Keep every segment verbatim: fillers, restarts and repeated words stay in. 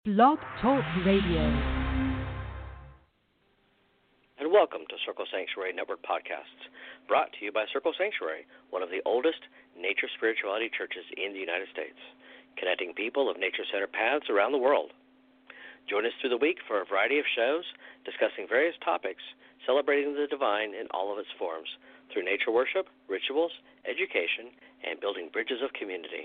Blog Talk Radio. And welcome to Circle Sanctuary Network Podcasts, brought to you by Circle Sanctuary, one of the oldest nature spirituality churches in the United States, connecting people of nature-centered paths around the world. Join us through the week for a variety of shows discussing various topics, celebrating the divine in all of its forms, through nature worship, rituals, education, and building bridges of community.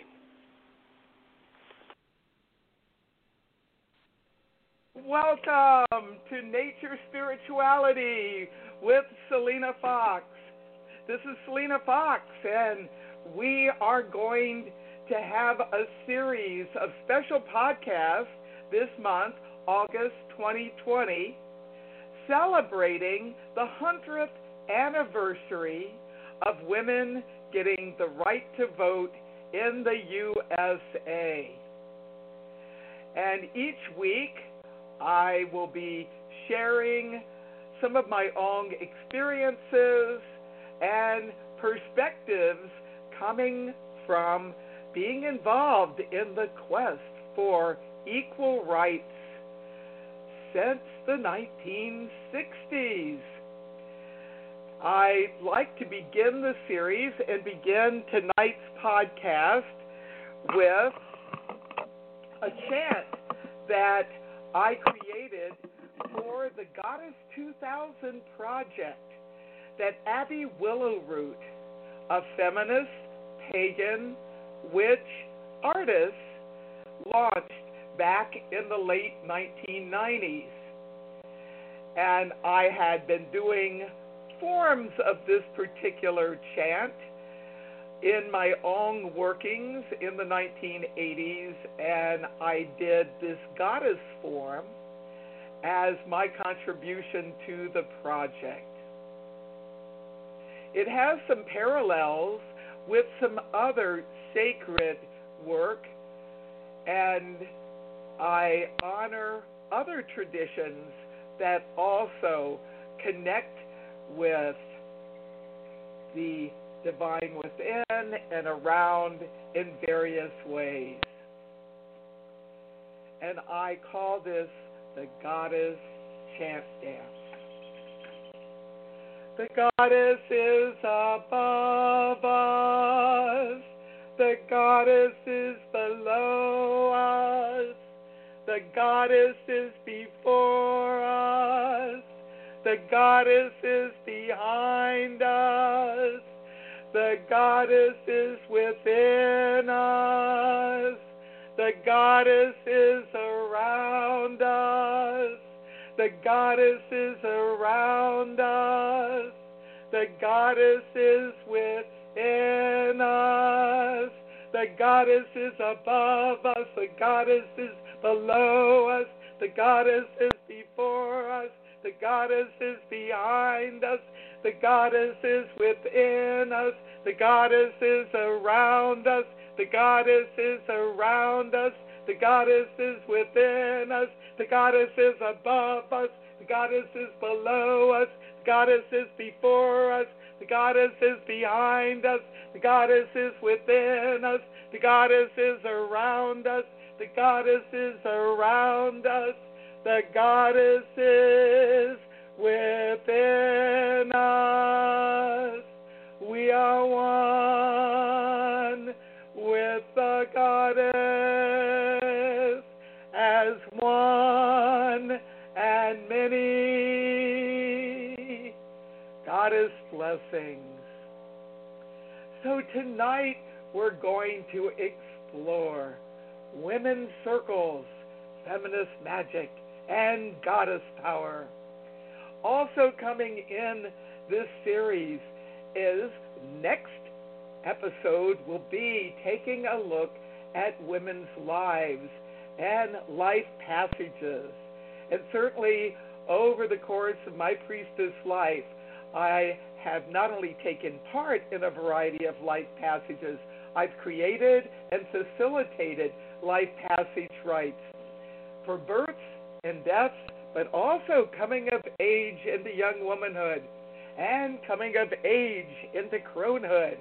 Welcome to Nature Spirituality with Selena Fox. This is Selena Fox, and we are going to have a series of special podcasts this month, August twenty twenty, celebrating the hundredth anniversary of women getting the right to vote in the U S A. And each week, I will be sharing some of my own experiences and perspectives coming from being involved in the quest for equal rights since the nineteen sixties. I'd like to begin the series and begin tonight's podcast with a chant that I created for the Goddess two thousand project that Abby Willowroot, a feminist, pagan, witch artist, launched back in the late nineteen nineties. And I had been doing forms of this particular chant in my own workings in the nineteen eighties, and I did this goddess form as my contribution to the project. It has some parallels with some other sacred work, and I honor other traditions that also connect with the divine within and around in various ways. And I call this the Goddess Chant Dance. The Goddess is above us. The Goddess is below us. The Goddess is before us. The Goddess is behind us. The Goddess is within us. The Goddess is around us. The Goddess is around us. The Goddess is within us. The Goddess is above us. The Goddess is below us. The Goddess is before us. The Goddess is behind us. The Goddess is within us. The Goddess is around us. The Goddess is around us. The Goddess is within us. The Goddess is above us. The Goddess is below us. The Goddess is before us. The Goddess is behind us. The Goddess is within us. The Goddess is around us. The Goddess is around us. The Goddess is within us. We are one with the Goddess as one and many. Goddess blessings. So tonight we're going to explore women's circles, feminist magic, and goddess power. Also coming in this series is next episode will be taking a look at women's lives and life passages. And certainly over the course of my priestess life, I have not only taken part in a variety of life passages, I've created and facilitated life passage rites for births and deaths, but also coming of age into young womanhood and coming of age into cronehood,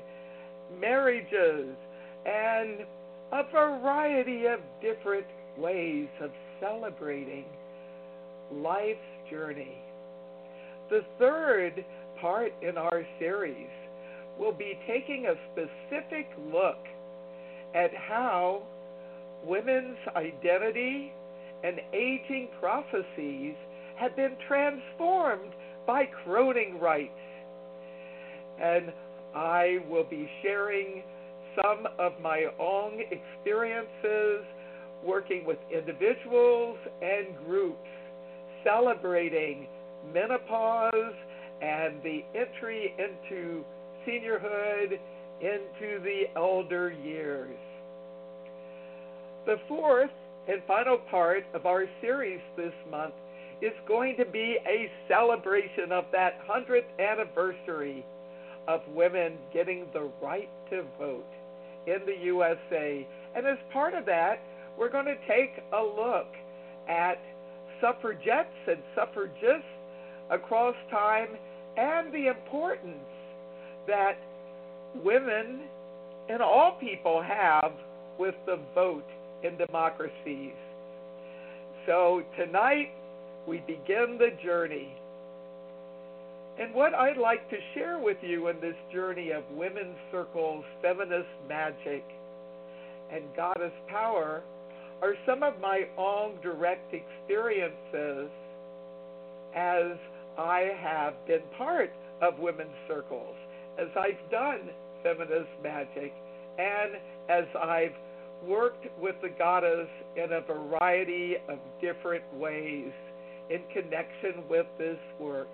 marriages, and a variety of different ways of celebrating life's journey. The third part in our series will be taking a specific look at how women's identity and aging processes have been transformed by Croning rights. And I will be sharing some of my own experiences working with individuals and groups celebrating menopause and the entry into seniorhood, into the elder years. The fourth and final part of our series this month is going to be a celebration of that hundredth anniversary of women getting the right to vote in the U S A. And as part of that, we're going to take a look at suffragettes and suffragists across time and the importance that women and all people have with the vote in democracies. So tonight we begin the journey. And what I'd like to share with you in this journey of women's circles, feminist magic, and goddess power are some of my own direct experiences as I have been part of women's circles, as I've done feminist magic, and as I've worked with the goddess in a variety of different ways in connection with this work.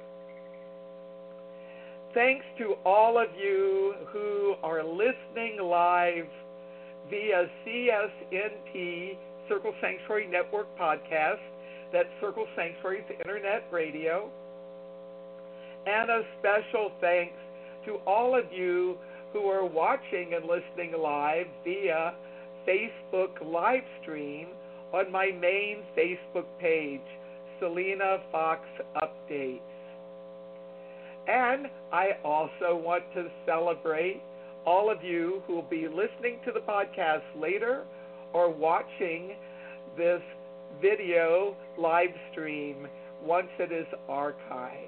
Thanks to all of you who are listening live via C S N P, Circle Sanctuary Network podcast, that's Circle Sanctuary's internet radio. And a special thanks to all of you who are watching and listening live via Facebook live stream on my main Facebook page, Selena Fox Updates. And I also want to celebrate all of you who will be listening to the podcast later or watching this video live stream once it is archived.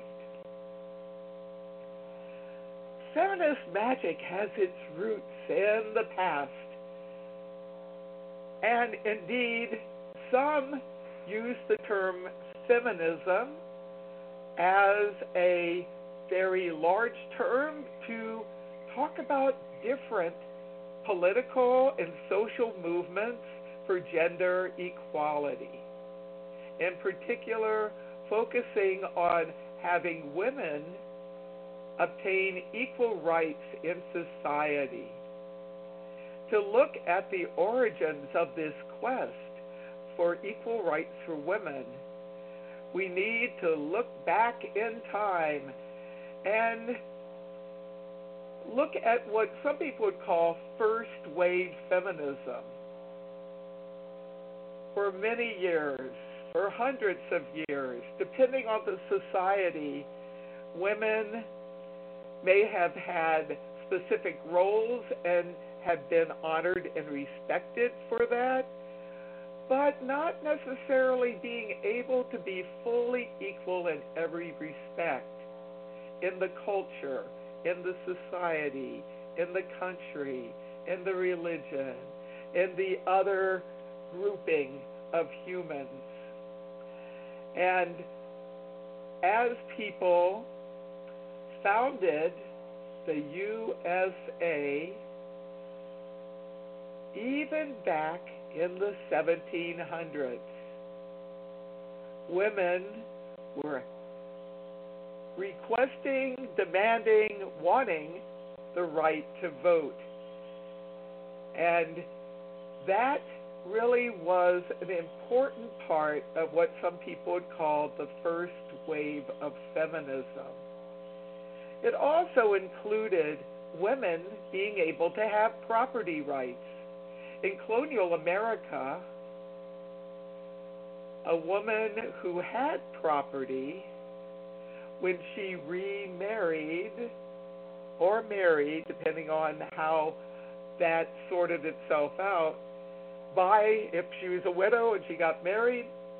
Feminist magic has its roots in the past. And indeed, some use the term feminism as a very large term to talk about different political and social movements for gender equality. In particular, focusing on having women obtain equal rights in society. To look at the origins of this quest for equal rights for women, we need to look back in time and look at what some people would call first wave feminism. For many years, for hundreds of years, depending on the society, women may have had specific roles and have been honored and respected for that, but not necessarily being able to be fully equal in every respect in the culture, in the society, in the country, in the religion, in the other grouping of humans. And as people founded the U S A, even back in the seventeen hundreds, women were requesting, demanding, wanting the right to vote. And that really was an important part of what some people would call the first wave of feminism. It also included women being able to have property rights. In colonial America, a woman who had property, when she remarried or married, depending on how that sorted itself out, by, if she was a widow and she got married,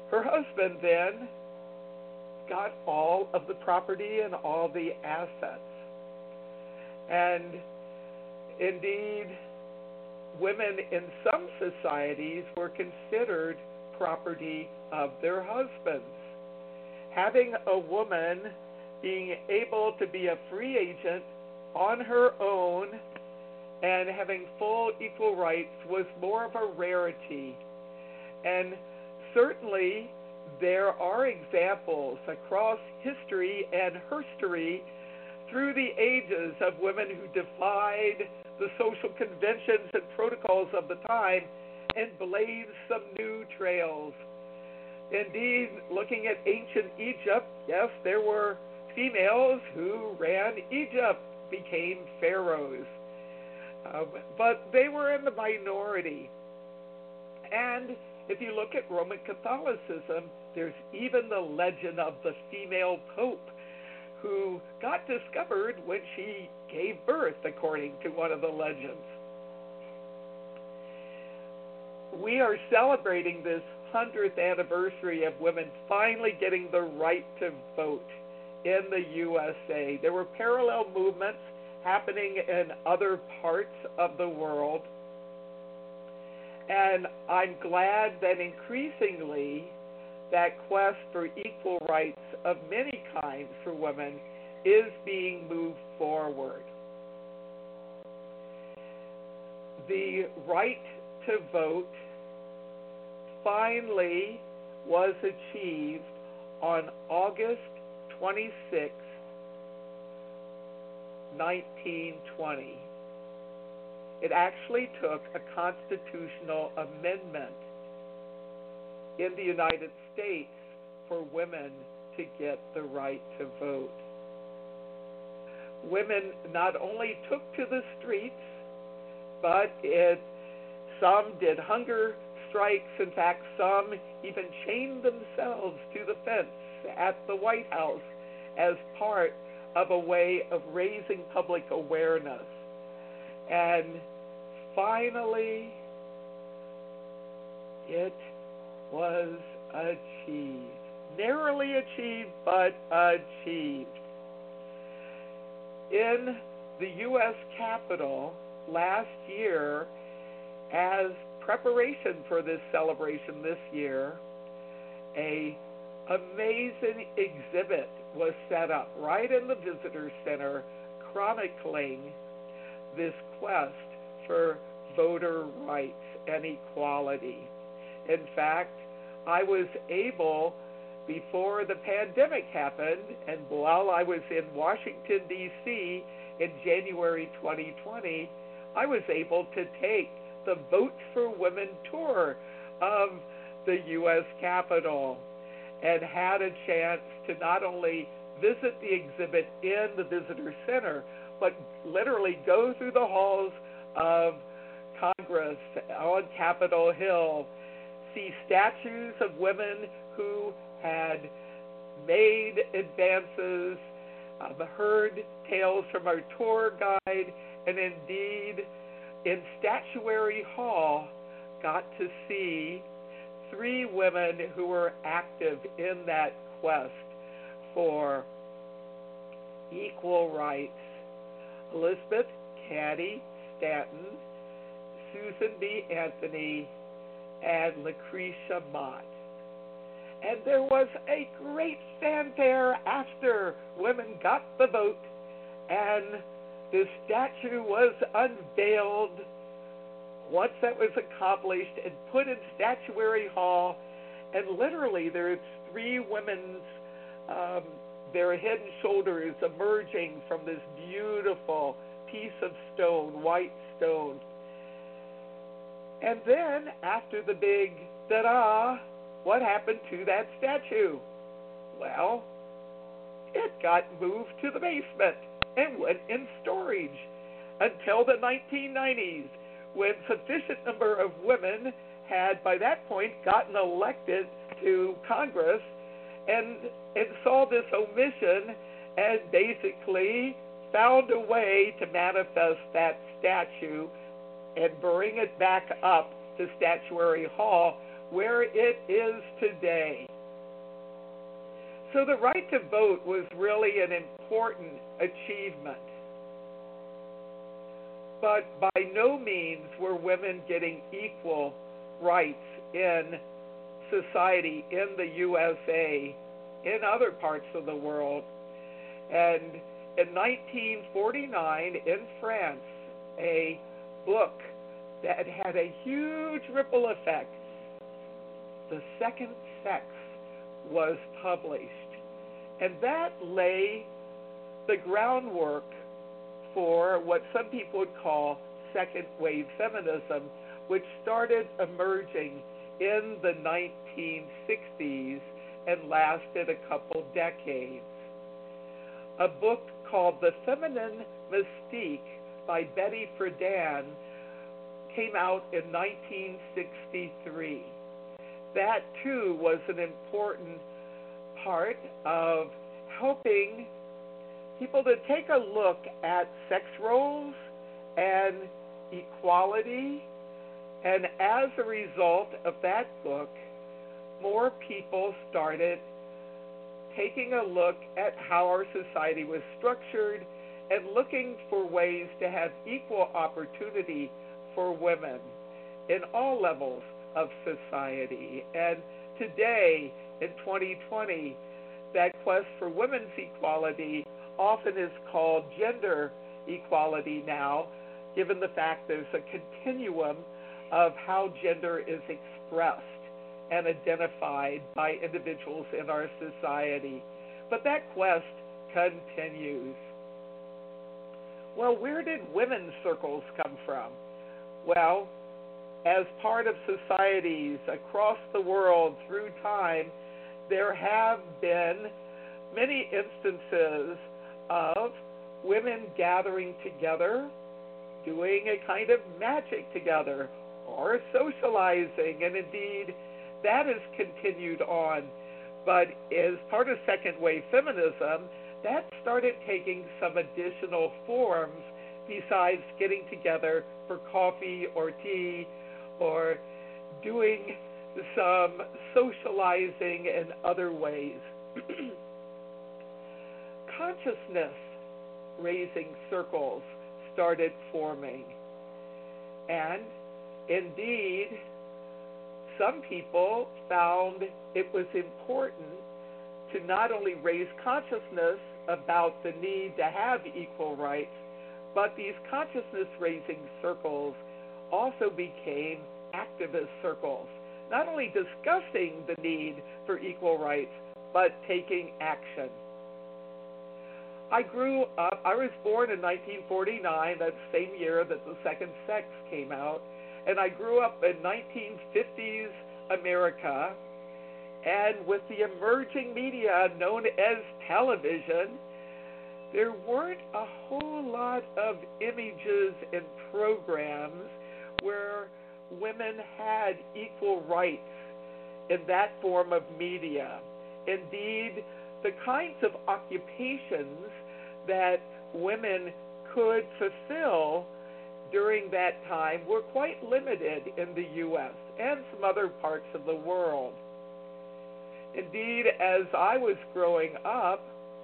Her husband then got all of the property and all the assets. And indeed, women in some societies were considered property of their husbands. Having a woman being able to be a free agent on her own and having full equal rights was more of a rarity. And certainly there are examples across history and herstory through the ages of women who defied the social conventions and protocols of the time and blazed some new trails. Indeed, looking at ancient Egypt, yes, there were females who ran Egypt, became pharaohs. Um, but they were in the minority. And if you look at Roman Catholicism, there's even the legend of the female pope who got discovered when she gave birth, according to one of the legends. We are celebrating this hundredth anniversary of women finally getting the right to vote in the U S A. There were parallel movements happening in other parts of the world, and I'm glad that increasingly that quest for equal rights of many kinds for women is being moved forward. The right to vote finally was achieved on August twenty-sixth, nineteen twenty. It actually took a constitutional amendment in the United States for women to get the right to vote. Women not only took to the streets, but it, some did hunger strikes. In fact, some even chained themselves to the fence at the White House as part of a way of raising public awareness. And finally, it was achieved. Narrowly achieved, but achieved. In the U S Capitol last year, as preparation for this celebration this year, a amazing exhibit was set up right in the visitor center chronicling this quest for voter rights and equality. In fact, I was able, before the pandemic happened, and while I was in Washington, D C in January twenty twenty, I was able to take the Vote for Women tour of the U S Capitol and had a chance to not only visit the exhibit in the visitor center, but literally go through the halls of Congress on Capitol Hill, see statues of women who had made advances, um, heard tales from our tour guide, and indeed in Statuary Hall got to see three women who were active in that quest for equal rights: Elizabeth Cady Stanton, Susan B. Anthony, and Lucretia Mott. And there was a great fanfare after women got the vote, and the statue was unveiled once that was accomplished and put in Statuary Hall. And literally there's three women's, um, their head and shoulders emerging from this beautiful piece of stone, white stone. And then after the big ta-da, what happened to that statue? Well, it got moved to the basement and went in storage until the nineteen nineties, when sufficient number of women had by that point gotten elected to Congress and, and saw this omission and basically found a way to manifest that statue and bring it back up to Statuary Hall, where it is today. So the right to vote was really an important achievement. But by no means were women getting equal rights in society, in the U S A, in other parts of the world. And in nineteen forty-nine, in France, a book that had a huge ripple effect, The Second Sex, was published. And that lay the groundwork for what some people would call second wave feminism, which started emerging in the nineteen sixties and lasted a couple decades. A book called The Feminine Mystique by Betty Friedan came out in nineteen sixty-three. That too was an important part of helping people to take a look at sex roles and equality. And as a result of that book, more people started taking a look at how our society was structured and looking for ways to have equal opportunity for women in all levels of society. And today, in twenty twenty, that quest for women's equality often is called gender equality now, given the fact there's a continuum of how gender is expressed and identified by individuals in our society. But that quest continues. Well, where did women's circles come from? Well, as part of societies across the world through time, there have been many instances of women gathering together, doing a kind of magic together, or socializing, and indeed that has continued on. But as part of second wave feminism, that started taking some additional forms besides getting together for coffee or tea or doing some socializing in other ways. Consciousness raising circles started forming. And indeed, some people found it was important to not only raise consciousness about the need to have equal rights, but these consciousness-raising circles also became activist circles, not only discussing the need for equal rights, but taking action. I grew up, I was born in nineteen forty-nine, that same year that The Second Sex came out, and I grew up in nineteen fifties America, and with the emerging media known as television, there weren't a whole lot of images and programs where women had equal rights in that form of media. Indeed, the kinds of occupations that women could fulfill during that time were quite limited in the U S and some other parts of the world. Indeed, as I was growing up,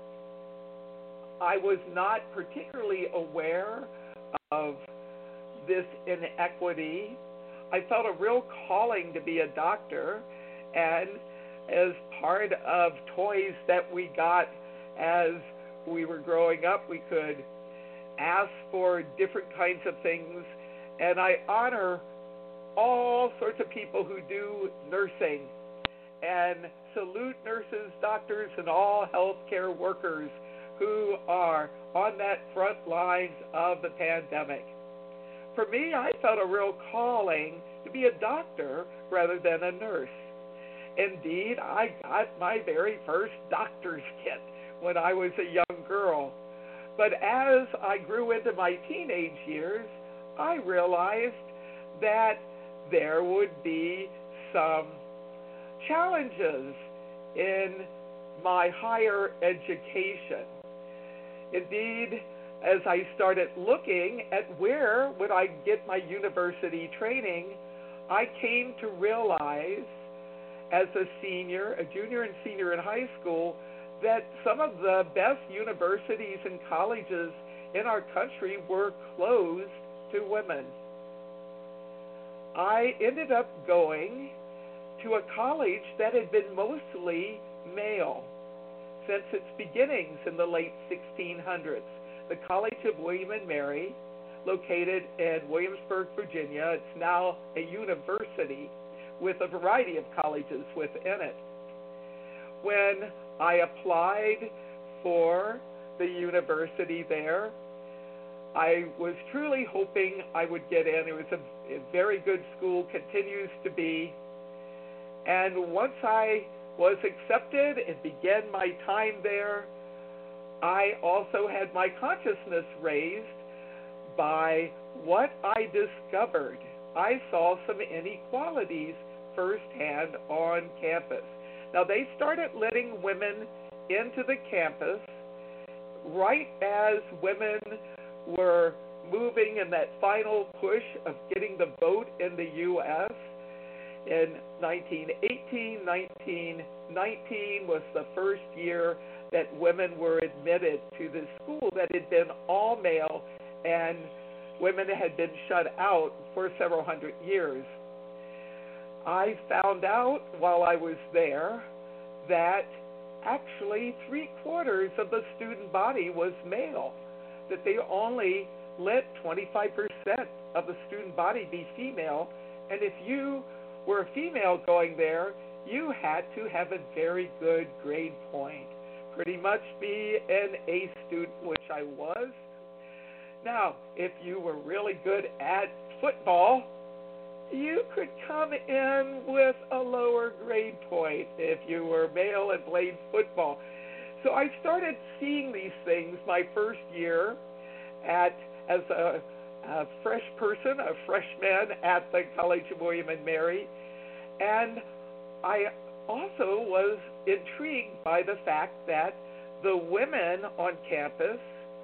I was not particularly aware of this inequity. I felt a real calling to be a doctor, and as part of toys that we got as we were growing up, we could ask for different kinds of things, and I honor all sorts of people who do nursing and salute nurses, doctors, and all healthcare workers who are on that front lines of the pandemic. For me, I felt a real calling to be a doctor rather than a nurse. Indeed, I got my very first doctor's kit when I was a young girl. But as I grew into my teenage years, I realized that there would be some challenges in my higher education. Indeed, as I started looking at where would I get my university training, I came to realize as a senior, a junior and senior in high school, that some of the best universities and colleges in our country were closed to women. I ended up going to a college that had been mostly male since its beginnings in the late sixteen hundreds. The College of William and Mary, located in Williamsburg, Virginia. It's now a university with a variety of colleges within it. When I applied for the university there, I was truly hoping I would get in. It was a, a very good school, continues to be. And once I was accepted and began my time there, I also had my consciousness raised by what I discovered. I saw some inequalities firsthand on campus. Now, they started letting women into the campus right as women were moving in that final push of getting the vote in the U S In nineteen eighteen, nineteen nineteen was the first year that women were admitted to the school that had been all male, and women had been shut out for several hundred years. I found out while I was there that actually three quarters of the student body was male, that they only let twenty-five percent of the student body be female, and if you were a female going there, you had to have a very good grade point, pretty much be an A student, which I was. Now, if you were really good at football, you could come in with a lower grade point if you were male and played football. So I started seeing these things my first year at as a, a fresh person, a freshman at the College of William and Mary, and I also was intrigued by the fact that the women on campus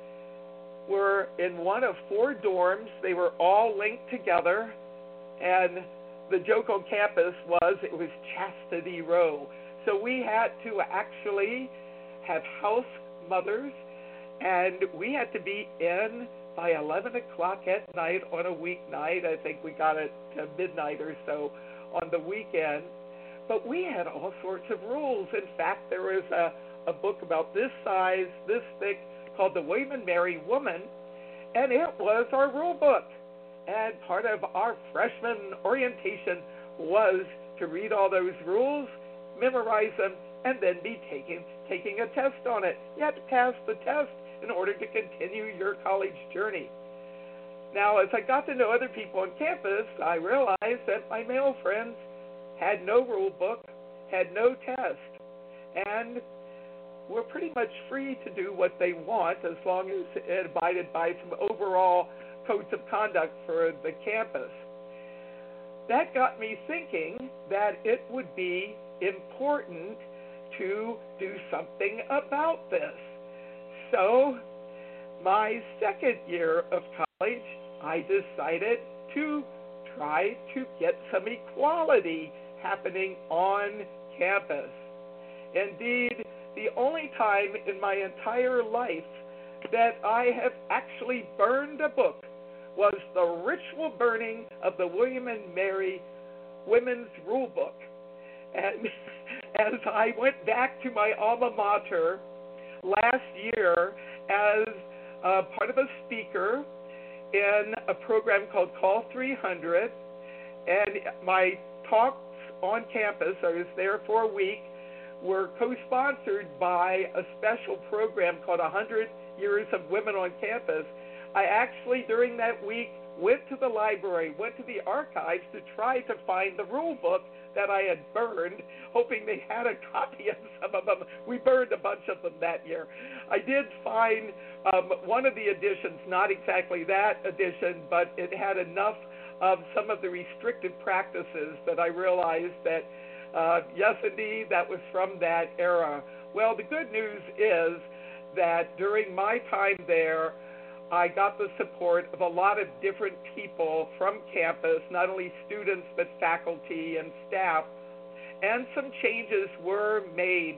were in one of four dorms. They were all linked together, and the joke on campus was it was chastity row. So we had to actually have house mothers, and we had to be in by eleven o'clock at night on a weeknight. I think we got it to midnight or so on the weekend. But we had all sorts of rules. In fact, there was a, a book about this size, this thick, called The William and Mary Woman, and it was our rule book. And part of our freshman orientation was to read all those rules, memorize them, and then be taking taking a test on it. You had to pass the test in order to continue your college journey. Now, as I got to know other people on campus, I realized that my male friends had no rule book, had no test, and were pretty much free to do what they want as long as it abided by some overall codes of conduct for the campus. That got me thinking that it would be important to do something about this. So, my second year of college, I decided to try to get some equality happening on campus. Indeed, the only time in my entire life that I have actually burned a book was the ritual burning of the William and Mary Women's Rule Book. And as I went back to my alma mater last year as uh, part of a speaker in a program called Call three hundred, and my talks on campus, I was there for a week, were co-sponsored by a special program called one hundred Years of Women on Campus. I actually, during that week, went to the library, went to the archives to try to find the rule book that I had burned, hoping they had a copy of some of them. We burned a bunch of them that year. I did find um, one of the editions, not exactly that edition, but it had enough of some of the restrictive practices that I realized that, uh, yes, indeed, that was from that era. Well, the good news is that during my time there, I got the support of a lot of different people from campus, not only students but faculty and staff, and some changes were made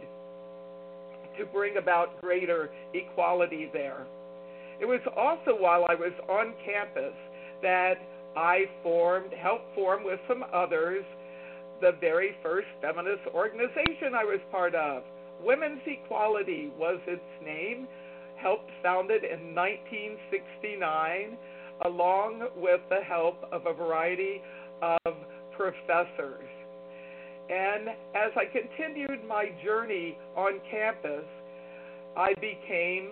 to bring about greater equality there. It was also while I was on campus that I formed, helped form with some others, the very first feminist organization I was part of. Women's Equality was its name, helped founded in nineteen sixty-nine, along with the help of a variety of professors. And as I continued my journey on campus, I became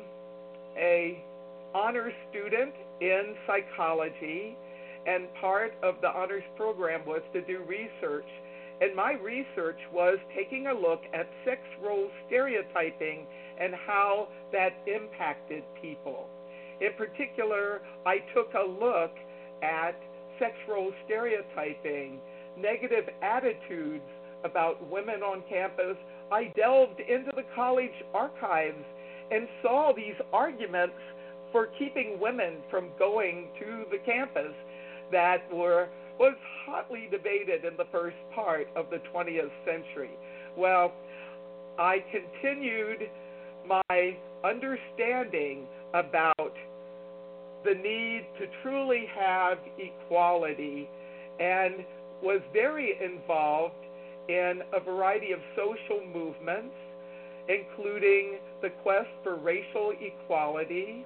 a honors student in psychology, and part of the honors program was to do research. And my research was taking a look at sex role stereotyping and how that impacted people. In particular, I took a look at sex role stereotyping, negative attitudes about women on campus. I delved into the college archives and saw these arguments for keeping women from going to the campus that were was hotly debated in the first part of the twentieth century. Well, I continued my understanding about the need to truly have equality and was very involved in a variety of social movements, including the quest for racial equality.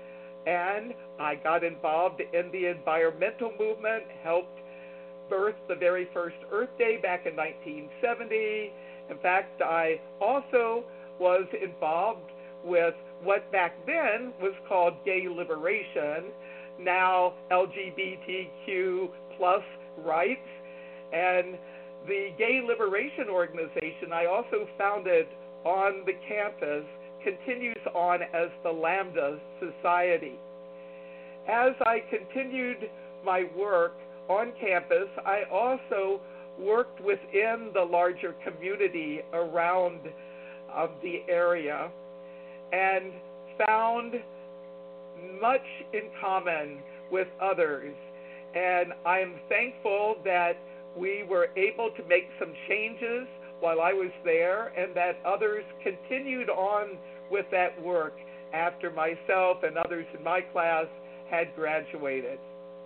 And I got involved in the environmental movement, helped birth the very first Earth Day back in nineteen seventy. In fact, I also was involved with what back then was called gay liberation, now L G B T Q plus rights. And the Gay Liberation Organization I also founded on the campus continues on as the Lambda Society. As I continued my work on campus, I also worked within the larger community around uh, the area and found much in common with others. And I'm thankful that we were able to make some changes while I was there, and that others continued on with that work after myself and others in my class had graduated.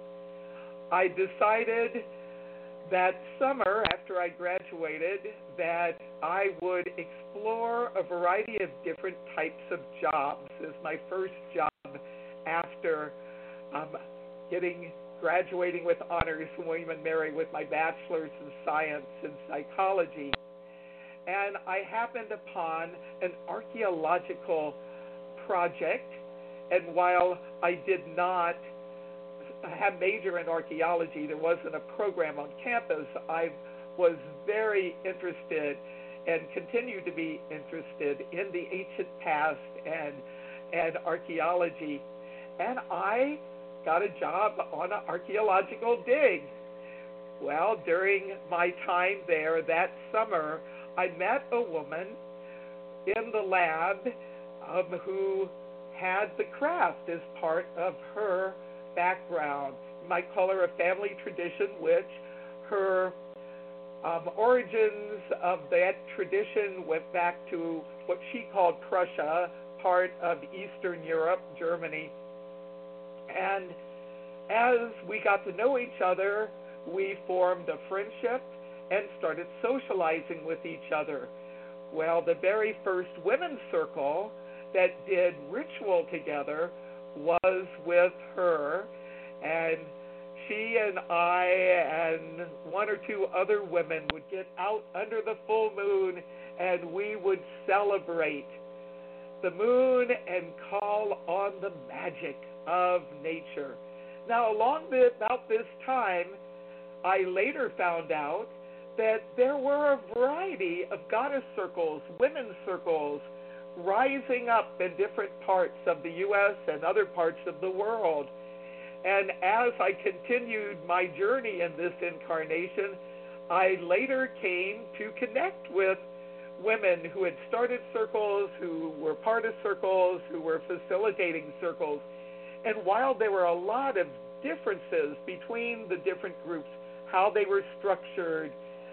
I decided that summer, after I graduated, that I would explore a variety of different types of jobs as my first job after um, getting graduating with honors from William and Mary with my bachelor's in science and psychology. And I happened upon an archaeological project, and while I did not have major in archaeology, there wasn't a program on campus, I was very interested and continue to be interested in the ancient past and and archaeology. And I got a job on an archaeological dig. Well, during my time there that summer, I met a woman in the lab um, who had the craft as part of her background. You might call her a family tradition, which her um, origins of that tradition went back to what she called Prussia, part of Eastern Europe, Germany. And as we got to know each other, we formed a friendship and started socializing with each other. Well, the very first women's circle that did ritual together was with her, and she and I and one or two other women would get out under the full moon, and we would celebrate the moon and call on the magic of nature. Now, along the, about this time, I later found out that there were a variety of goddess circles, women's circles, rising up in different parts of the U S and other parts of the world. And as I continued my journey in this incarnation, I later came to connect with women who had started circles, who were part of circles, who were facilitating circles. And while there were a lot of differences between the different groups, how they were structured,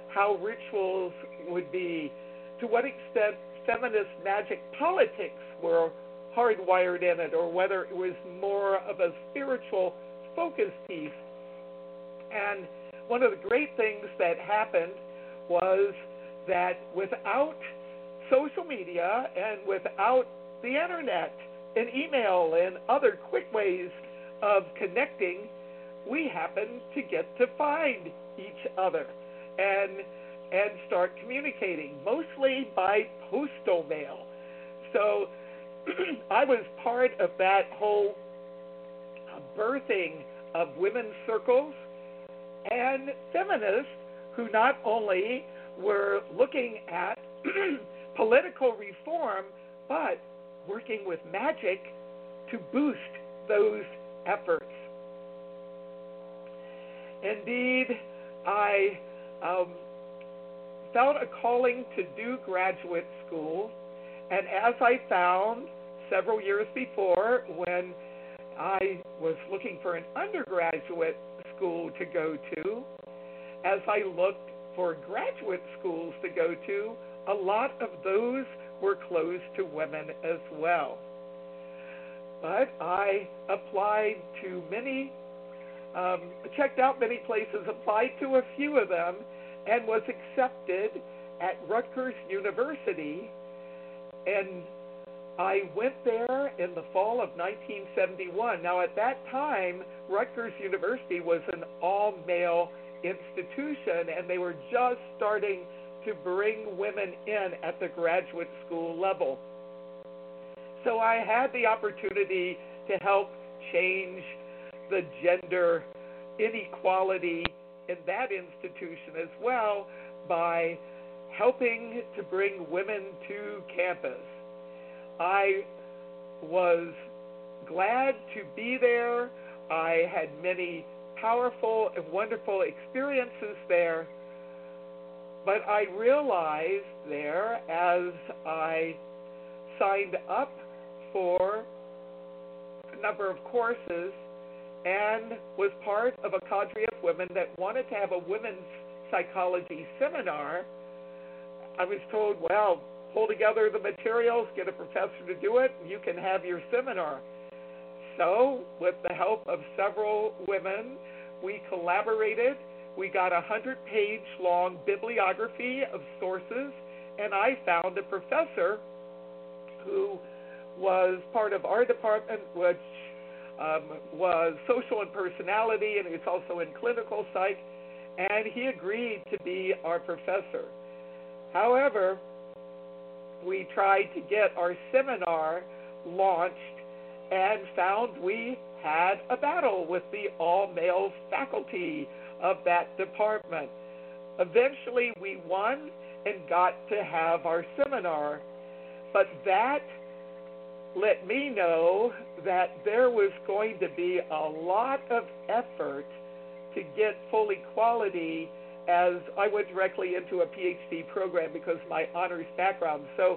how rituals would be, to what extent feminist magic politics were hardwired in it, or whether it was more of a spiritual focus piece. And one of the great things that happened was that without social media and without the internet and email and other quick ways of connecting, we happened to get to find each other and and start communicating, mostly by postal mail. So I was part of that whole birthing of women's circles and feminists who not only were looking at political reform, but working with magic to boost those efforts. Indeed, I um, felt a calling to do graduate school, and as I found several years before when I was looking for an undergraduate school to go to, as I looked for graduate schools to go to, a lot of those were closed to women as well. But I applied to many, um, checked out many places, applied to a few of them, and was accepted at Rutgers University. And I went there in the fall of nineteen seventy-one. Now, at that time, Rutgers University was an all-male institution, and they were just starting to bring women in at the graduate school level. So I had the opportunity to help change the gender inequality in that institution as well by helping to bring women to campus. I was glad to be there. I had many powerful and wonderful experiences there. But I realized there, as I signed up for a number of courses and was part of a cadre of women that wanted to have a women's psychology seminar, I was told, well, pull together the materials, get a professor to do it, and you can have your seminar. So, with the help of several women, we collaborated. We got a hundred-page long bibliography of sources, and I found a professor who was part of our department, which um, was social and personality, and he was also in clinical psych, and he agreed to be our professor. However, we tried to get our seminar launched and found we had a battle with the all-male faculty of that department. Eventually, we won and got to have our seminar, but that let me know that there was going to be a lot of effort to get full equality, as I went directly into a P H D program because of my honors background. So,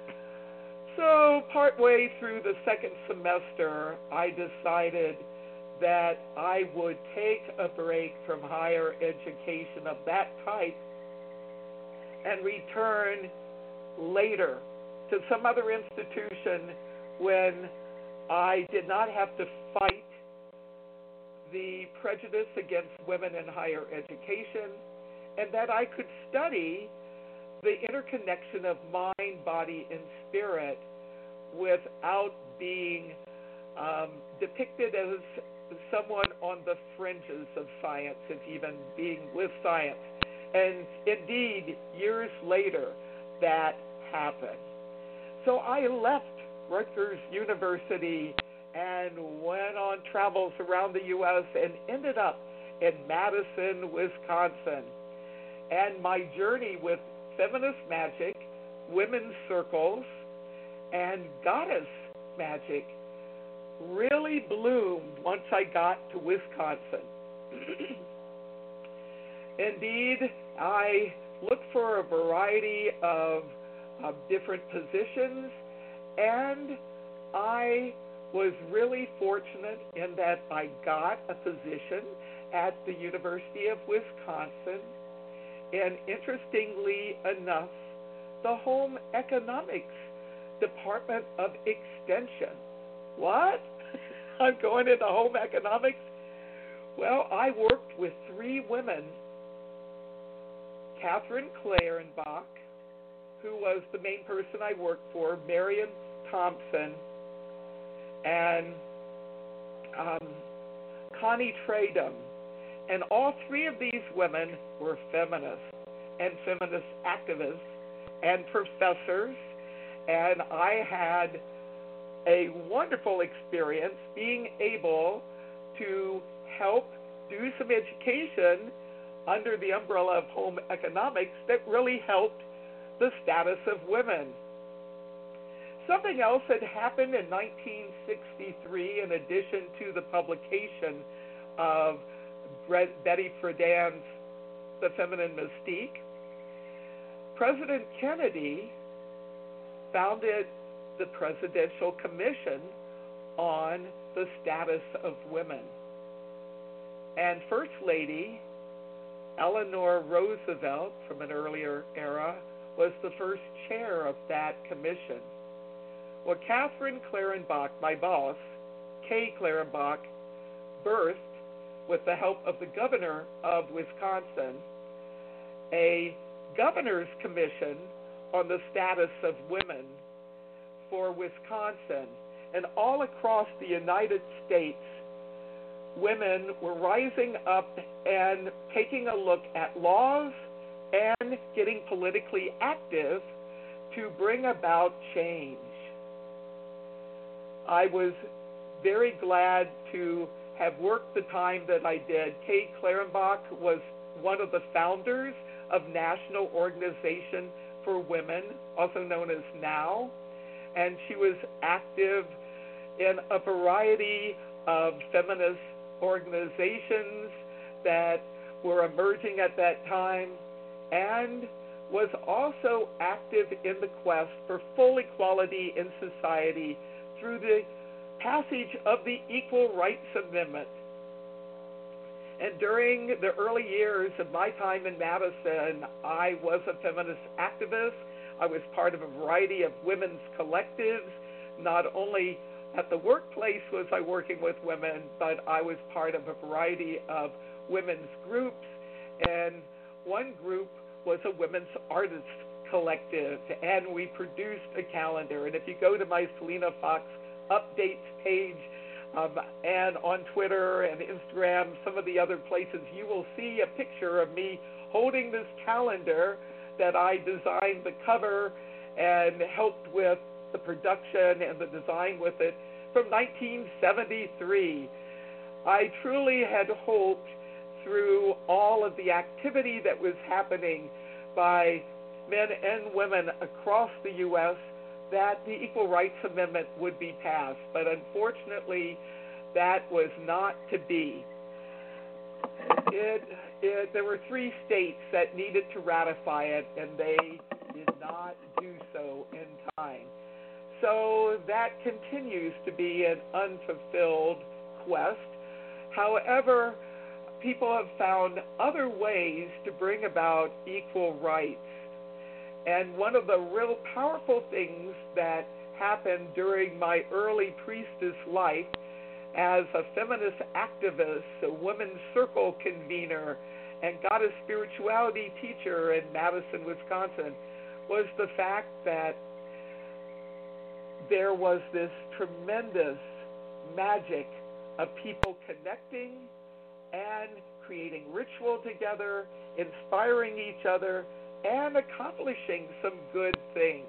so partway through the second semester, I decided that I would take a break from higher education of that type and return later to some other institution when I did not have to fight the prejudice against women in higher education, and that I could study the interconnection of mind, body, and spirit without being um, depicted as someone on the fringes of science, if even being with science. And indeed, years later, that happened. So I left Rutgers University and went on travels around the U S and ended up in Madison, Wisconsin. And my journey with feminist magic, women's circles, and goddess magic really bloomed once I got to Wisconsin. Indeed, I looked for a variety of, of different positions, and I was really fortunate in that I got a position at the University of Wisconsin and interestingly enough, the Home Economics Department of Extension. What? I'm going into home economics? Well, I worked with three women, Catherine Clarenbach, who was the main person I worked for, Marion Thompson, and um, Connie Tradum. And all three of these women were feminists and feminist activists and professors, and I had a wonderful experience being able to help do some education under the umbrella of home economics that really helped the status of women. Something else had happened in nineteen sixty-three, in addition to the publication of Betty Friedan's The Feminine Mystique. President Kennedy founded the Presidential Commission on the Status of Women. And First Lady Eleanor Roosevelt, from an earlier era, was the first chair of that commission. Well, Catherine Clarenbach, my boss, Kay Clarenbach, birthed, with the help of the governor of Wisconsin, a governor's commission on the status of women for Wisconsin. And all across the United States, women were rising up and taking a look at laws and getting politically active to bring about change. I was very glad to have worked the time that I did. Kay Clarenbach was one of the founders of National Organization for Women, also known as NOW, and she was active in a variety of feminist organizations that were emerging at that time, and was also active in the quest for full equality in society through the passage of the Equal Rights Amendment. And during the early years of my time in Madison, I was a feminist activist. I was part of a variety of women's collectives. Not only at the workplace was I working with women, but I was part of a variety of women's groups. And one group was a women's artists collective, and we produced a calendar. And if you go to my Selena Fox updates page, um, and on Twitter and Instagram, some of the other places, you will see a picture of me holding this calendar that I designed the cover and helped with the production and the design with it from nineteen seventy-three. I truly had hoped through all of the activity that was happening by men and women across the U S that the Equal Rights Amendment would be passed, but unfortunately that was not to be. It, it, there were three states that needed to ratify it, and they did not do so in time. So that continues to be an unfulfilled quest. However, people have found other ways to bring about equal rights. And one of the real powerful things that happened during my early priestess life as a feminist activist, a women's circle convener, and goddess spirituality teacher in Madison, Wisconsin, was the fact that there was this tremendous magic of people connecting and creating ritual together, inspiring each other, and accomplishing some good things.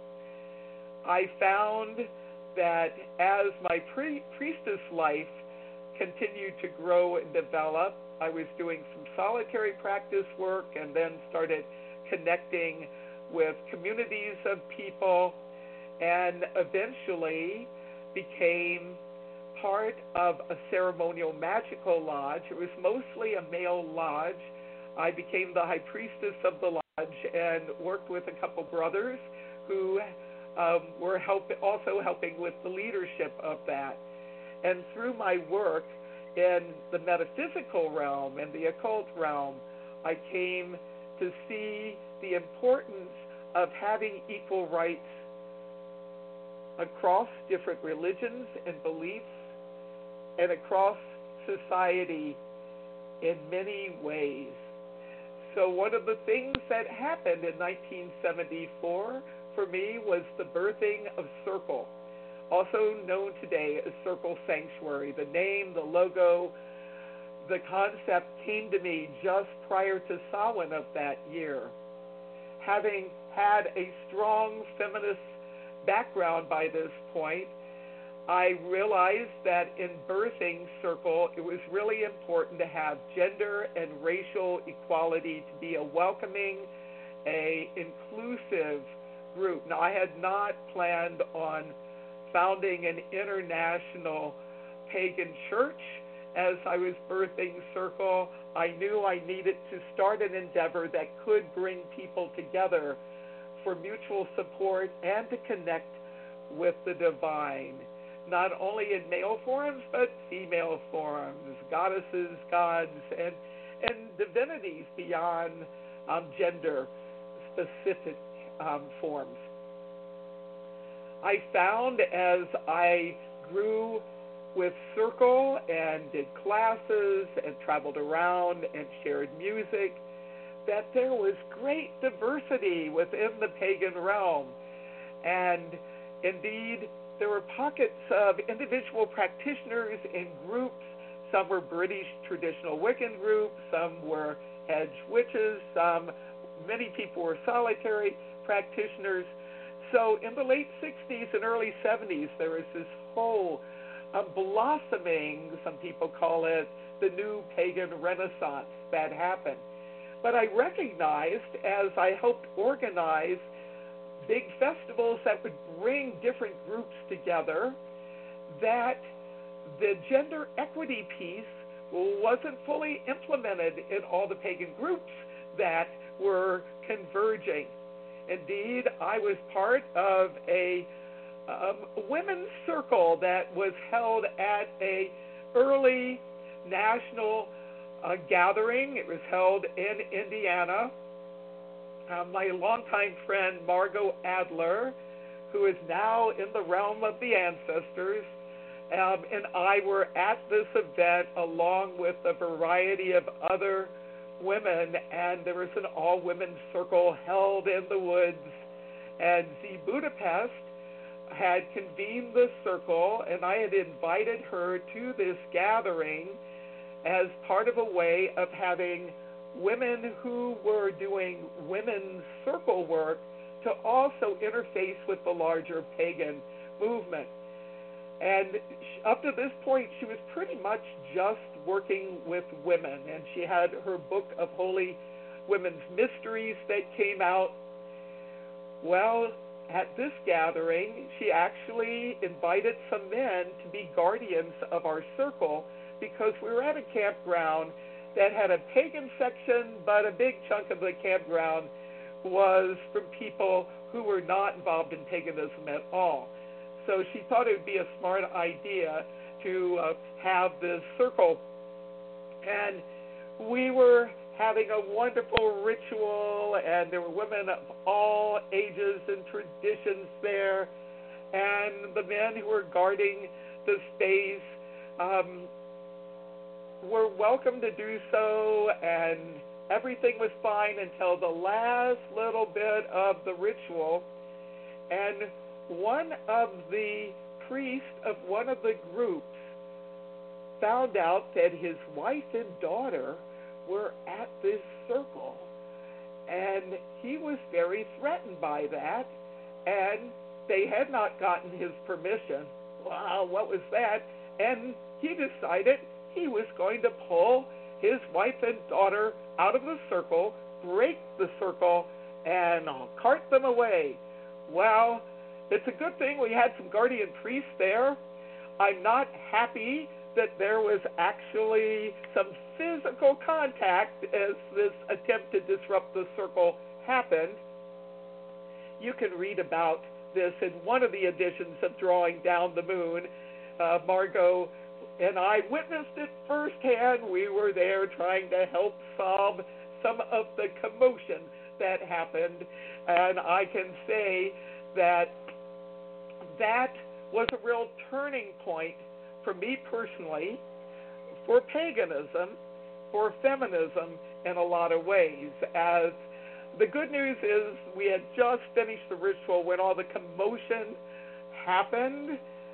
I found that as my pre- priestess life continued to grow and develop, I was doing some solitary practice work and then started connecting with communities of people, and eventually became part of a ceremonial magical lodge. It was mostly a male lodge. I became the high priestess of the lodge and worked with a couple brothers who um, were help, also helping with the leadership of that. And through my work in the metaphysical realm and the occult realm, I came to see the importance of having equal rights across different religions and beliefs and across society in many ways. So one of the things that happened in nineteen seventy-four for me was the birthing of Circle, also known today as Circle Sanctuary. The name, the logo, the concept came to me just prior to Samhain of that year. Having had a strong feminist background by this point, I realized that in birthing Circle, it was really important to have gender and racial equality, to be a welcoming, a inclusive group. Now, I had not planned on founding an international pagan church as I was birthing Circle. I knew I needed to start an endeavor that could bring people together for mutual support and to connect with the divine, not only in male forms, but female forms, goddesses, gods, and, and divinities beyond um, gender-specific um, forms. I found as I grew with Circle and did classes and traveled around and shared music, that there was great diversity within the pagan realm. And indeed, there were pockets of individual practitioners in groups. Some were British traditional Wiccan groups, some were hedge witches, some, many people were solitary practitioners. So in the late sixties and early seventies, there was this whole um, blossoming, some people call it the new pagan renaissance, that happened. But I recognized, as I helped organize big festivals that would bring different groups together, that the gender equity piece wasn't fully implemented in all the pagan groups that were converging. Indeed, I was part of a um, women's circle that was held at a early national uh, gathering. It was held in Indiana. Uh, my longtime friend Margot Adler, who is now in the realm of the ancestors, um, and I were at this event along with a variety of other women, and there was an all-women circle held in the woods. And Z Budapest had convened the circle, and I had invited her to this gathering as part of a way of having women who were doing women's circle work to also interface with the larger pagan movement. And up to this point, she was pretty much just working with women, and she had her book of Holy Women's Mysteries that came out. Well, at this gathering, she actually invited some men to be guardians of our circle, because we were at a campground that had a pagan section, but a big chunk of the campground was from people who were not involved in paganism at all. So she thought it would be a smart idea to uh, have this circle. And we were having a wonderful ritual, and there were women of all ages and traditions there. And the men who were guarding the space um, were welcome to do so, and everything was fine until the last little bit of the ritual. And one of the priests of one of the groups found out that his wife and daughter were at this circle, and he was very threatened by that, and they had not gotten his permission. Wow, what was that? And he decided he was going to pull his wife and daughter out of the circle, break the circle, and cart them away. Well, it's a good thing we had some guardian priests there. I'm not happy that there was actually some physical contact as this attempt to disrupt the circle happened. You can read about this in one of the editions of Drawing Down the Moon. Uh, Margot and I witnessed it firsthand. We were there trying to help solve some of the commotion that happened. And I can say that that was a real turning point for me personally, for paganism, for feminism in a lot of ways. As the good news is we had just finished the ritual when all the commotion happened,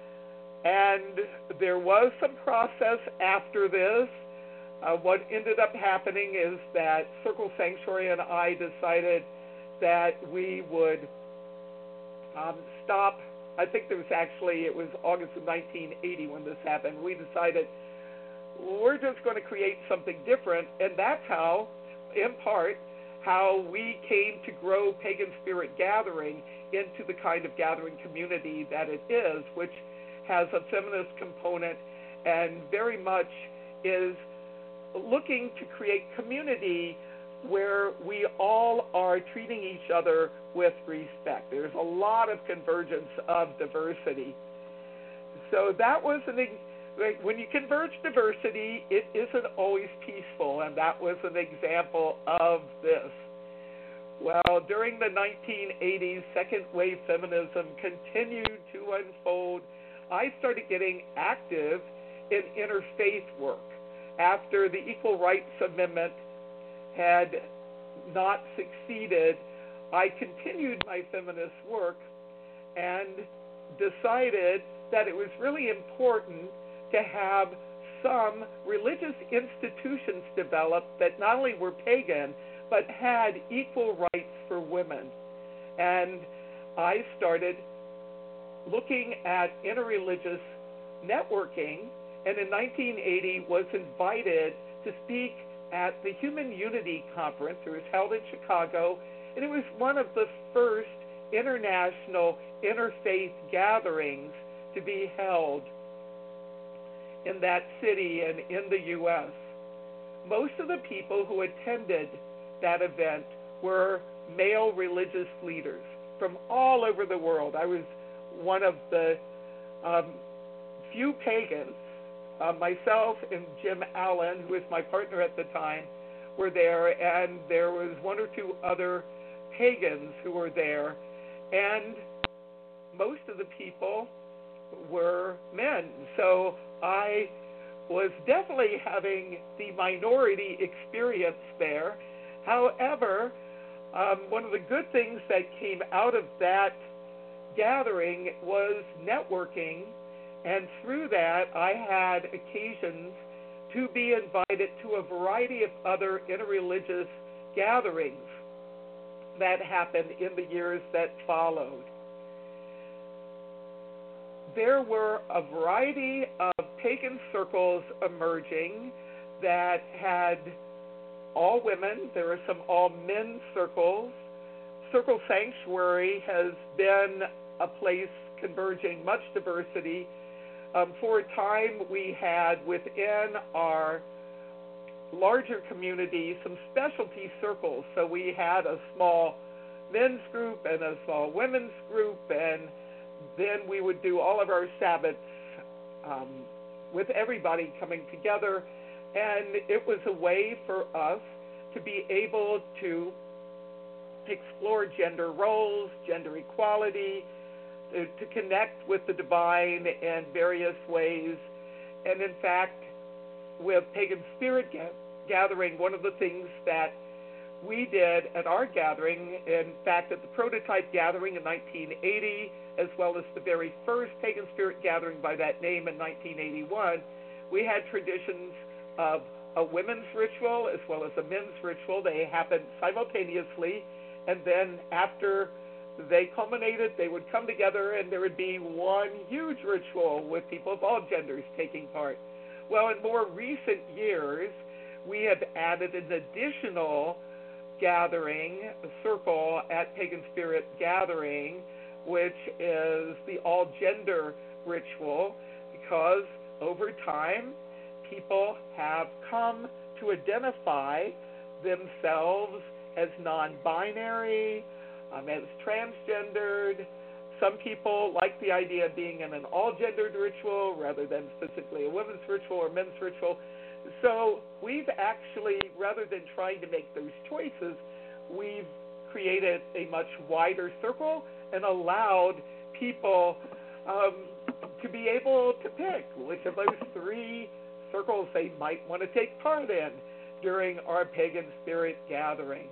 and there was some process after this. Uh, what ended up happening is that Circle Sanctuary and I decided that we would um, stop. I think there was actually, it was August of nineteen eighty when this happened. We decided we're just going to create something different, and that's how, in part, how we came to grow Pagan Spirit Gathering into the kind of gathering community that it is, which has a feminist component and very much is looking to create community where we all are treating each other with respect. There's a lot of convergence of diversity. So that was an, when you converge diversity, it isn't always peaceful, and that was an example of this. Well, during the nineteen eighties, second wave feminism continued to unfold. I started getting active in interfaith work after the Equal Rights Amendment had not succeeded. I continued my feminist work and decided that it was really important to have some religious institutions developed that not only were pagan, but had equal rights for women. And I started looking at interreligious networking, and in nineteen eighty was invited to speak at the Human Unity Conference. It was held in Chicago, and it was one of the first international interfaith gatherings to be held in that city and in the U S Most of the people who attended that event were male religious leaders from all over the world. I was one of the um, few pagans. Uh, myself and Jim Allen, who was my partner at the time, were there, and there was one or two other pagans who were there, and most of the people were men. So I was definitely having the minority experience there. However, um, one of the good things that came out of that gathering was networking, and through that I had occasions to be invited to a variety of other interreligious gatherings that happened in the years that followed. There were a variety of pagan circles emerging that had all women. There were some all men circles. Circle Sanctuary has been a place converging much diversity. Um, for a time, we had within our larger community some specialty circles. So we had a small men's group and a small women's group, and then we would do all of our Sabbaths um, with everybody coming together. And it was a way for us to be able to explore gender roles, gender equality, to, to connect with the divine in various ways. And in fact, with Pagan Spirit Gathering, one of the things that we did at our gathering, in fact, at the prototype gathering in nineteen eighty, as well as the very first Pagan Spirit Gathering by that name in nineteen eighty-one, we had traditions of a women's ritual as well as a men's ritual. They happened simultaneously, and then after they culminated, they would come together and there would be one huge ritual with people of all genders taking part. Well, in more recent years, we have added an additional gathering, a circle at Pagan Spirit Gathering, which is the all-gender ritual, because over time, people have come to identify themselves as non-binary, um, as transgendered. Some people like the idea of being in an all-gendered ritual rather than specifically a women's ritual or men's ritual. So we've actually, rather than trying to make those choices, we've created a much wider circle and allowed people um, to be able to pick which of those three circles they might want to take part in during our Pagan Spirit gathering.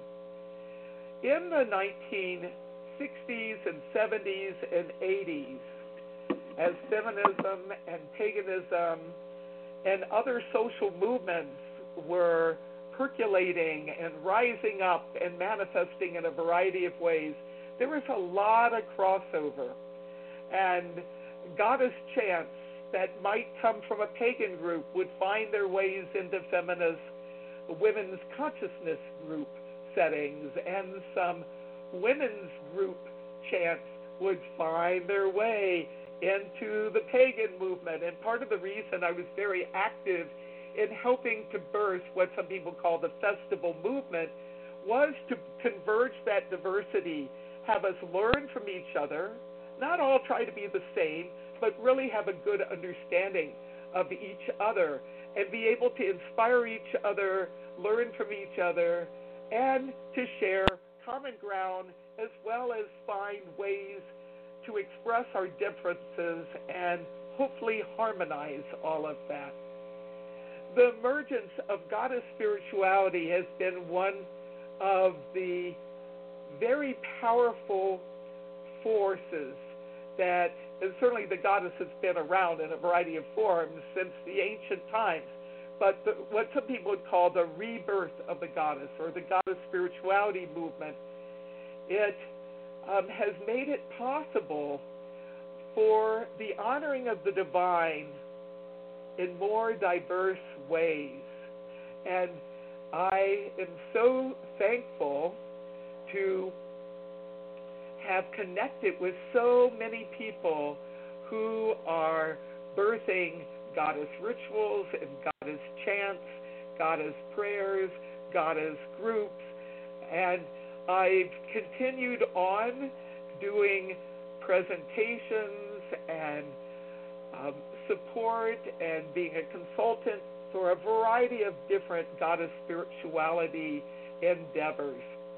In the nineteen sixties and seventies and eighties, as feminism and paganism and other social movements were percolating and rising up and manifesting in a variety of ways, there was a lot of crossover. And goddess chants that might come from a pagan group would find their ways into feminist women's consciousness group settings, and some women's group chants would find their way into the pagan movement. And part of the reason I was very active in helping to birth what some people call the festival movement was to converge that diversity, have us learn from each other, not all try to be the same, but really have a good understanding of each other and be able to inspire each other, learn from each other, and to share common ground as well as find ways to express our differences and hopefully harmonize all of that. The emergence of goddess spirituality has been one of the very powerful forces that, and certainly the goddess has been around in a variety of forms since the ancient times, but the, what some people would call the rebirth of the goddess or the goddess spirituality movement, it um, has made it possible for the honoring of the divine in more diverse ways. And I am so thankful to have connected with so many people who are birthing goddess rituals and goddess chants, goddess prayers, goddess groups, and I've continued on doing presentations and um, support and being a consultant for a variety of different goddess spirituality endeavors.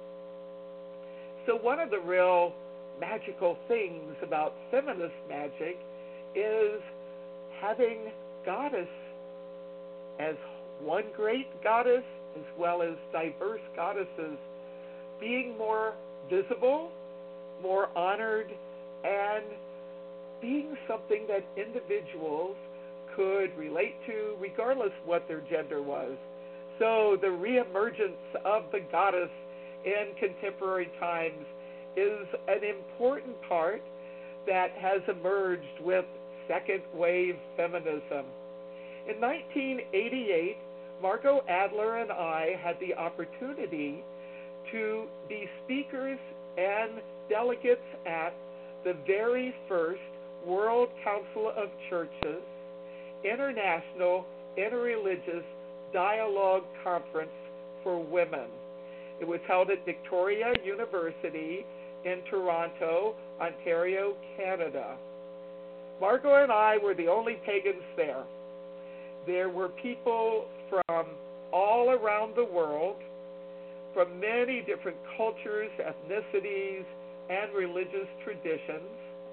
So one of the real magical things about feminist magic is having goddess as one great goddess as well as diverse goddesses being more visible, more honored, and being something that individuals could relate to regardless what their gender was. So the reemergence of the goddess in contemporary times is an important part that has emerged with second wave feminism. In nineteen eighty-eight, Margot Adler and I had the opportunity to be speakers and delegates at the very first World Council of Churches International Interreligious Dialogue Conference for Women. It was held at Victoria University in Toronto, Ontario, Canada. Margot and I were the only pagans there. There were people from all around the world, from many different cultures, ethnicities, and religious traditions.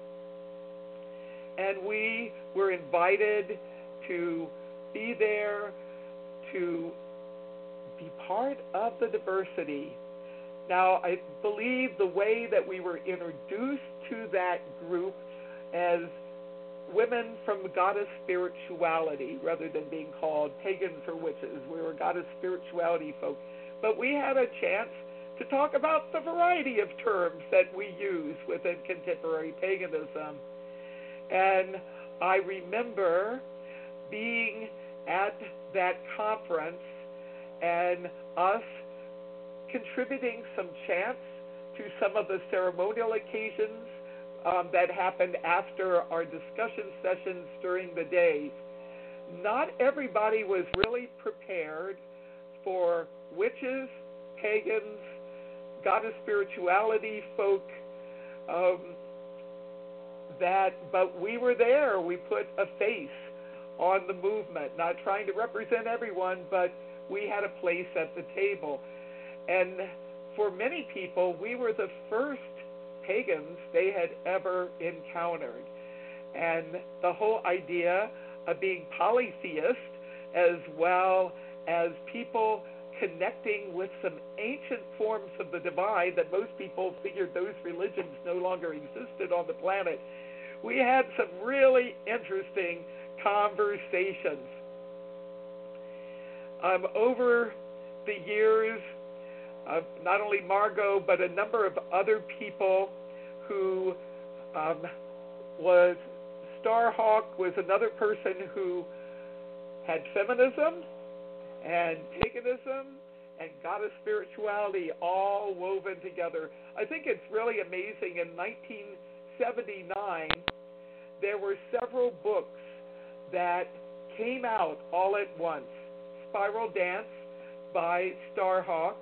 And we were invited to be there, to be part of the diversity. Now, I believe the way that we were introduced to that group as women from goddess spirituality, rather than being called pagans or witches, we were goddess spirituality folk. But we had a chance to talk about the variety of terms that we use within contemporary paganism. And I remember being at that conference and us contributing some chants to some of the ceremonial occasions um, that happened after our discussion sessions during the day. Not everybody was really prepared for witches, pagans, goddess spirituality folk, um, that, but we were there. We put a face on the movement, not trying to represent everyone, but we had a place at the table. And for many people, we were the first pagans they had ever encountered. And the whole idea of being polytheist, as well as people connecting with some ancient forms of the divine that most people figured those religions no longer existed on the planet, we had some really interesting conversations. Um, over the years, uh, not only Margot, but a number of other people who um, was, Starhawk was another person who had feminism and paganism and goddess spirituality all woven together. I think it's really amazing. In nineteen seventy-nine, there were several books that came out all at once. Spiral Dance by Starhawk,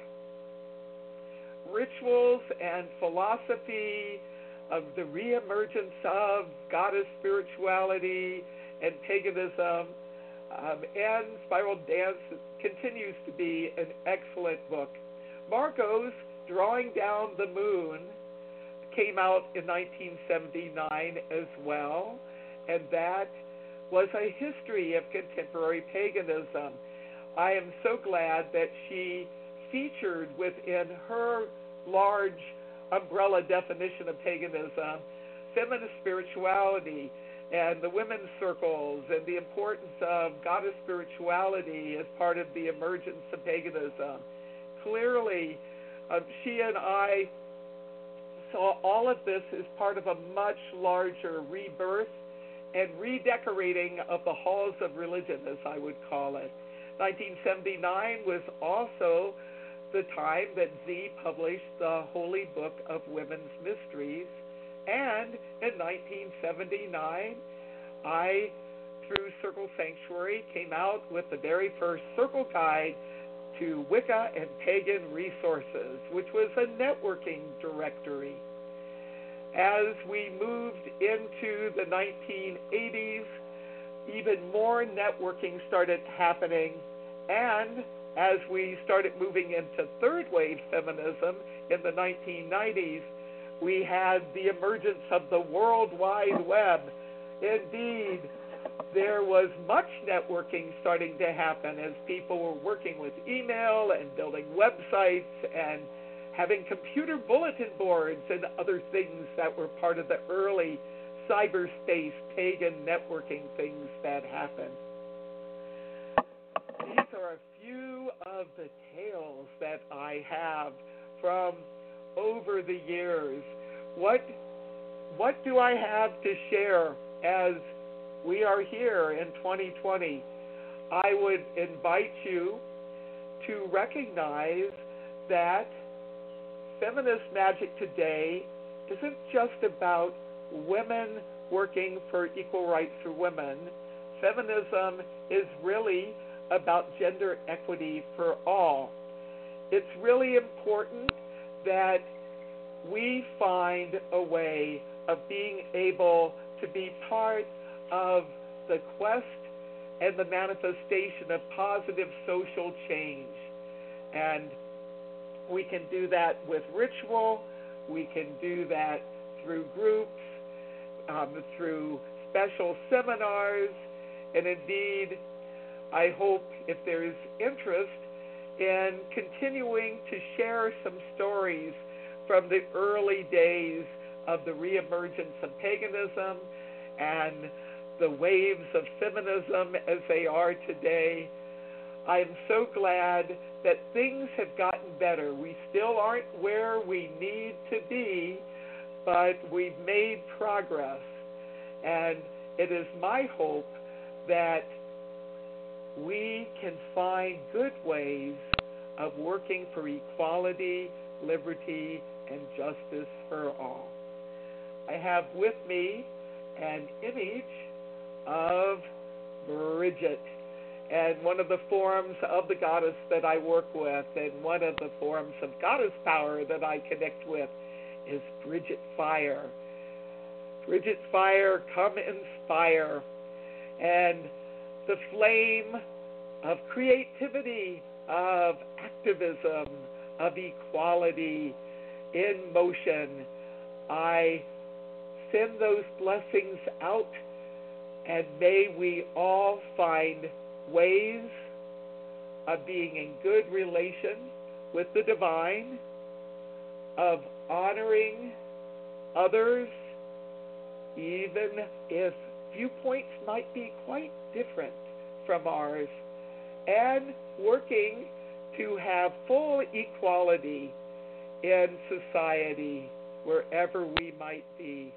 Rituals and Philosophy of the Reemergence of Goddess Spirituality and Paganism, um, and Spiral Dance continues to be an excellent book. Margot's Drawing Down the Moon came out in nineteen seventy-nine as well, and that was a history of contemporary paganism. I am so glad that she featured within her large umbrella definition of paganism feminist spirituality and the women's circles and the importance of goddess spirituality as part of the emergence of paganism. Clearly, um, she and I saw all of this as part of a much larger rebirth and redecorating of the halls of religion, as I would call it. nineteen seventy-nine was also the time that Z published the Holy Book of Women's Mysteries, and in nineteen seventy-nine, I, through Circle Sanctuary, came out with the very first Circle Guide to Wicca and Pagan Resources, which was a networking directory. As we moved into the nineteen eighties, even more networking started happening, and as we started moving into third wave feminism in the nineteen nineties, we had the emergence of the World Wide Web. Indeed, there was much networking starting to happen as people were working with email and building websites and having computer bulletin boards and other things that were part of the early cyberspace pagan networking things that happened. These are a few of the tales that I have from over the years. What, what do I have to share as we are here in twenty twenty? I would invite you to recognize that feminist magic today isn't just about women working for equal rights for women. Feminism is really about gender equity for all. It's really important that we find a way of being able to be part of the quest and the manifestation of positive social change. And we can do that with ritual, we can do that through groups, um, through special seminars, and indeed, I hope if there's interest in continuing to share some stories from the early days of the reemergence of paganism and the waves of feminism as they are today. I am so glad that things have gotten better. We still aren't where we need to be, but we've made progress. And it is my hope that we can find good ways of working for equality, liberty, and justice for all. I have with me an image of Bridget, and one of the forms of the goddess that I work with, and one of the forms of goddess power that I connect with, is Bridget Fire. Bridget Fire, come inspire. And the flame of creativity, of activism, of equality in motion. I send those blessings out, and may we all find ways of being in good relation with the divine, of honoring others, even if viewpoints might be quite different from ours, and working to have full equality in society wherever we might be.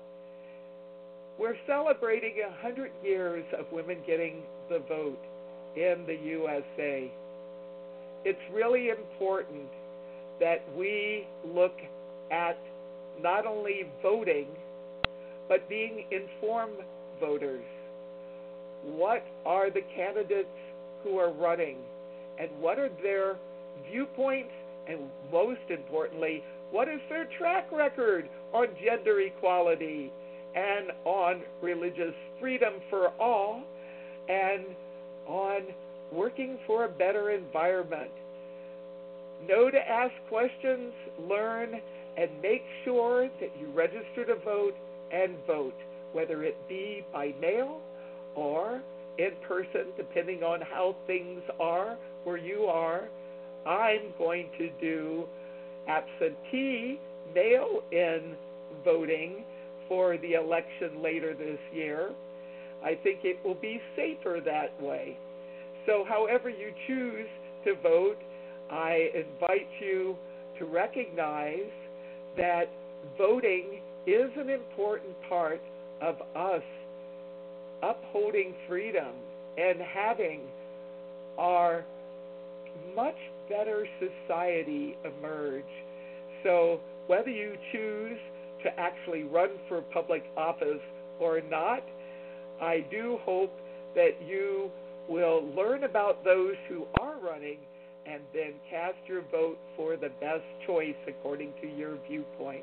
We're celebrating one hundred years of women getting the vote in the U S A. It's really important that we look at not only voting, but being informed voters. What are the candidates who are running, and what are their viewpoints, and most importantly, what is their track record on gender equality and on religious freedom for all, and on working for a better environment. Know to ask questions, learn, and make sure that you register to vote and vote, whether it be by mail or in person, depending on how things are where you are. I'm going to do absentee mail-in voting for the election later this year. I think it will be safer that way. So however you choose to vote, I invite you to recognize that voting is an important part of us upholding freedom and having our much better society emerge. So whether you choose to actually run for public office or not, I do hope that you will learn about those who are running and then cast your vote for the best choice according to your viewpoint.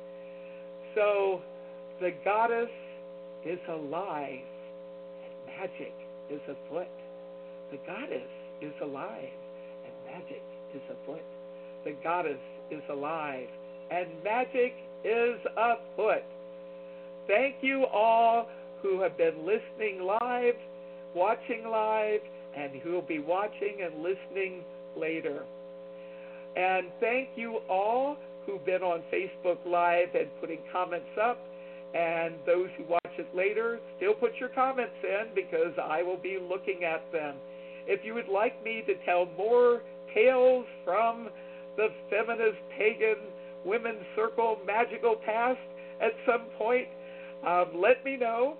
So the goddess is alive, and magic is afoot. The goddess is alive, and magic is afoot. The goddess is alive, and magic is afoot. Thank you all who have been listening live, watching live, and who will be watching and listening later. And thank you all who've been on Facebook Live and putting comments up, and those who watch it later, still put your comments in because I will be looking at them. If you would like me to tell more tales from the feminist, pagan, women's circle, magical past at some point, um, let me know.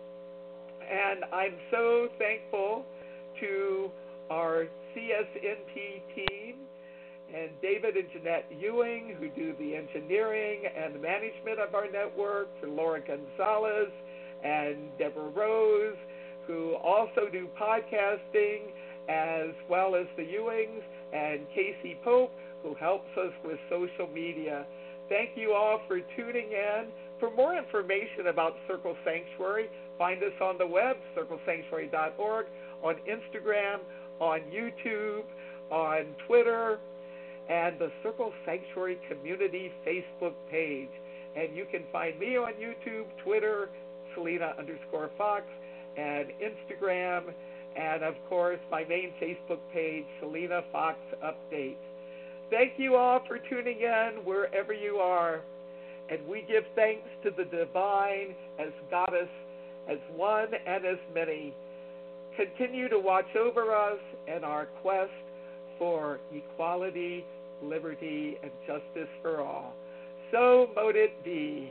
And I'm so thankful to our C S N P team and David and Jeanette Ewing, who do the engineering and the management of our network, for Laura Gonzalez and Deborah Rose, who also do podcasting, as well as the Ewings, and Casey Pope, who helps us with social media. Thank you all for tuning in. For more information about Circle Sanctuary, find us on the web, circle sanctuary dot org, on Instagram, on YouTube, on Twitter, and the Circle Sanctuary Community Facebook page. And you can find me on YouTube, Twitter, Selena underscore Fox, and Instagram, and of course my main Facebook page, Selena Fox Updates. Thank you all for tuning in wherever you are, and we give thanks to the divine as goddess, as one and as many. Continue to watch over us in our quest for equality, liberty, and justice for all. So mote it be.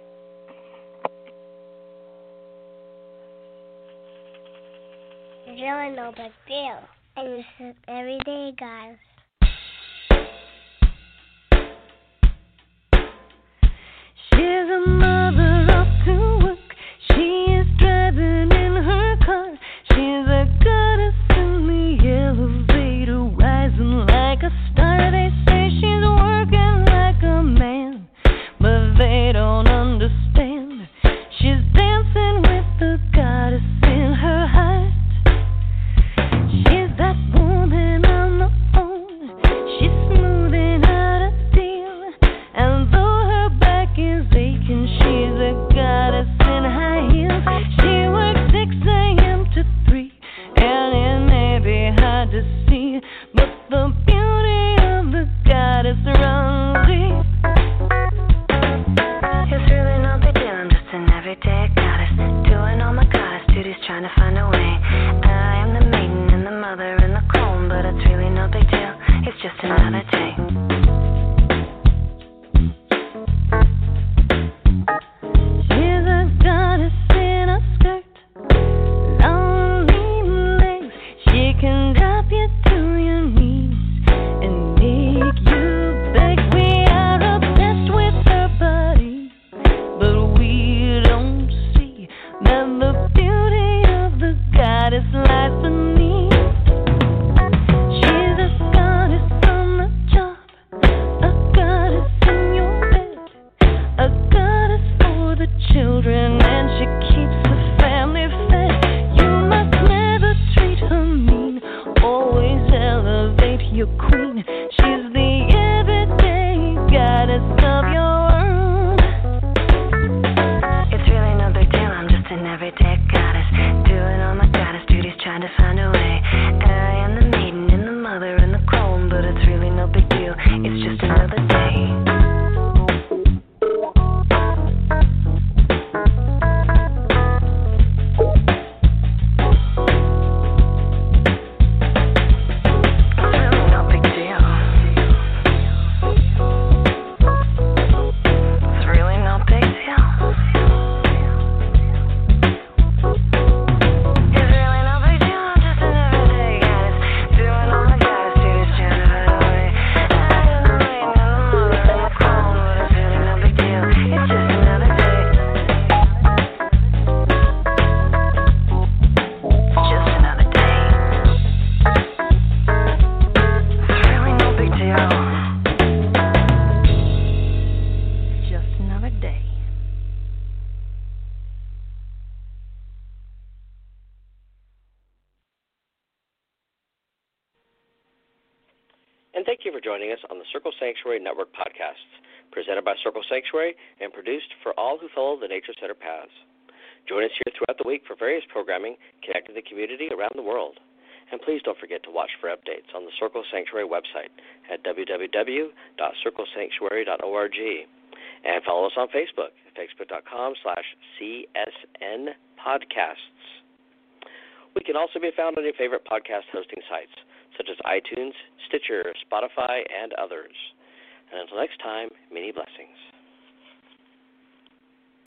It's really no big deal. And it's an everyday guys. She's a mother off to work. She is driving in her car. She's a goddess in the elevator, rising like a star. They say she's working like a man, but they don't understand. She's dancing with the goddess in her heart. children and she keeps the family fed. You must never treat her mean, always elevate your queen. She's the everyday goddess of your world. It's really no big deal, I'm just an everyday goddess, doing all my goddess duties, trying to find a way. I am the maiden and the mother and the crone, but it's really no big deal, it's just another day. And thank you for joining us on the Circle Sanctuary Network podcasts, presented by Circle Sanctuary and produced for all who follow the Nature Center paths. Join us here throughout the week for various programming connecting the community around the world. And please don't forget to watch for updates on the Circle Sanctuary website at w w w dot circle sanctuary dot org. And follow us on Facebook at facebook.com slash CSN podcasts. We can also be found on your favorite podcast hosting sites, such as iTunes, Stitcher, Spotify, and others. And until next time, many blessings.